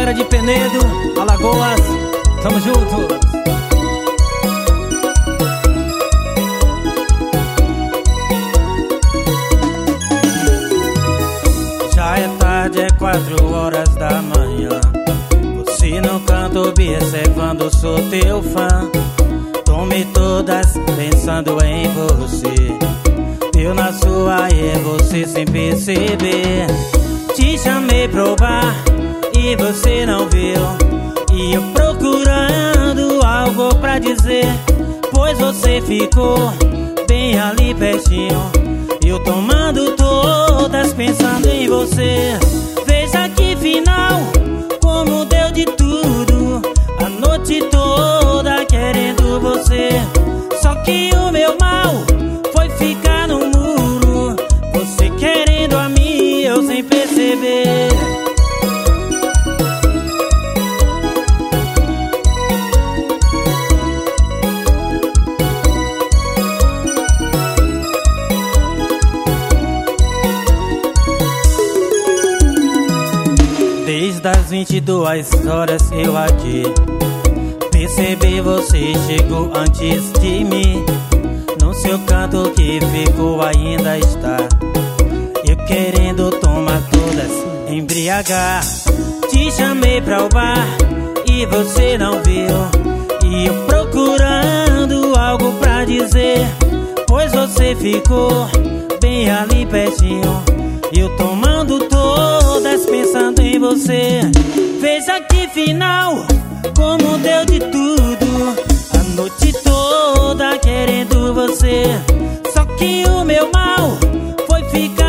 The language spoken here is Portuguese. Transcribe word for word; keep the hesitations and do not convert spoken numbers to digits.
galera de Penedo, Alagoas, tamo junto. Já é tarde, é quatro horas da manhã. Você no canto observando, sou teu fã. Tome todas pensando em você. Eu na sua e você sem perceber. Te chamei pro bar e você não viu. E eu procurando algo pra dizer, pois você ficou bem ali pertinho. Eu tomando todas pensando em você. Veja que final, como deu de tudo. A noite toda querendo você. Só que o meu mal foi ficar no muro. Você querendo a mim, eu sem perceber. Desde as vinte e duas horas eu aqui percebi, você chegou antes de mim. No seu canto que ficou ainda está. Eu querendo tomar todas, embriagar. Te chamei pra o bar e você não viu. E eu procurando algo pra dizer, pois você ficou bem ali pertinho. Eu tomando todas pensando em você. Veja que final, como deu de tudo. A noite toda querendo você. Só que o meu mal foi ficar